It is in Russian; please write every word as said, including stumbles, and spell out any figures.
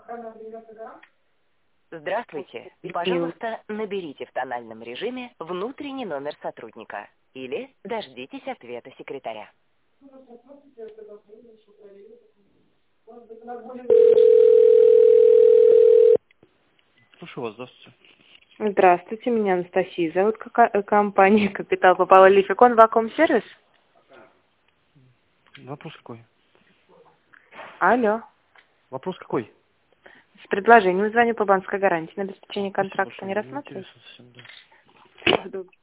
Здравствуйте. Пожалуйста, наберите в тональном режиме внутренний номер сотрудника или дождитесь ответа секретаря. Слушаю вас, здравствуйте. Здравствуйте, меня Анастасия зовут, какая компания «Капитал» попала Лификон Вакуум Сервис? Вопрос какой? Алло. Вопрос какой? С предложением звоню по банковской гарантии на обеспечение Спасибо контракта. большое, Не не рассматриваете? интересно совсем, да. Всего доброго.